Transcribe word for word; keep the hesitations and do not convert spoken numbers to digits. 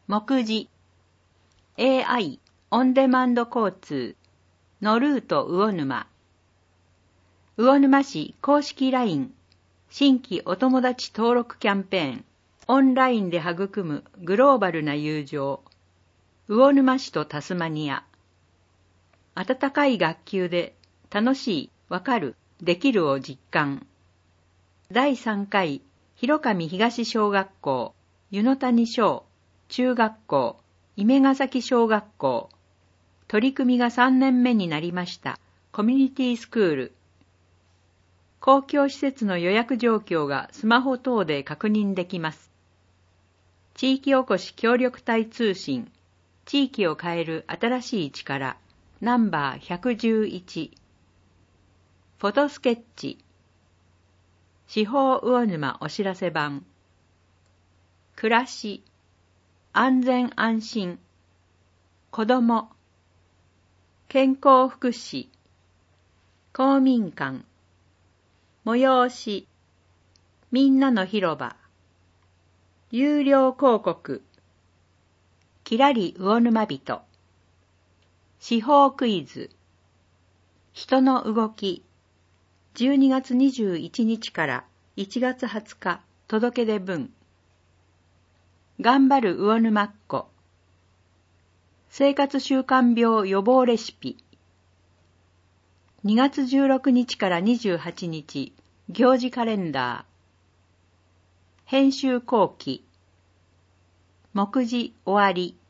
目次 エーアイ オンデマンド交通のルート魚沼魚沼市公式 ライン 新規お友達登録キャンペーンオンラインで育むグローバルな友情魚沼市とタスマニア温かい学級で楽しい、わかる、できるを実感だいさんかい広上東小学校湯の谷小中学校夢ヶ崎小学校取り組みがさんねんめになりましたコミュニティスクール公共施設の予約状況がスマホ等で確認できます地域おこし協力隊通信地域を変える新しい力ナンバーひゃくじゅういちフォトスケッチ四方魚沼お知らせ版暮らし安全安心子ども健康福祉公民館催しみんなの広場有料広告きらり魚沼人四方クイズ人の動きじゅうにがつにじゅういちにちからいちがつはつか届け出文頑張る魚沼っ子生活習慣病予防レシピにがつじゅうろくにちからにじゅうはちにち行事カレンダー編集後期目次終わり